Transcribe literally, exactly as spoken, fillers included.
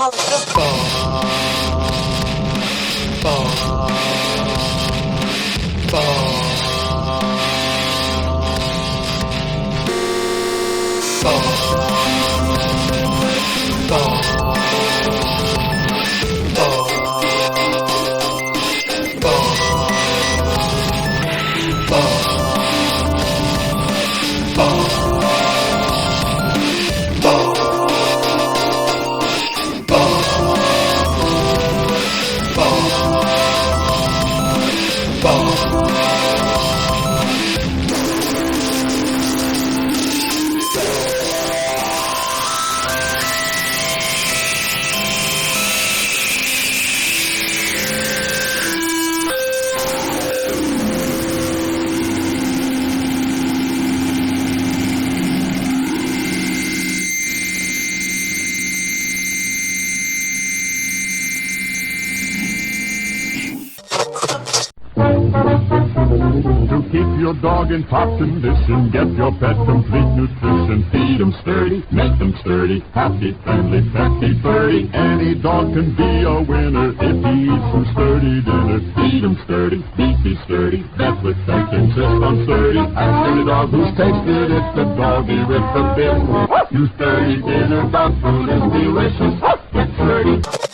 To keep your dog in top condition, get your pet complete nutrition. Feed them sturdy, make them sturdy, happy, friendly, petty, furry. Any dog can be a winner if he eats some sturdy dinner. Feed them sturdy, beefy sturdy, vet with thanks insist on sturdy. Ask any dog who's tasted it, the doggy with the bit. You sturdy dinner, dog food is delicious. Get sturdy.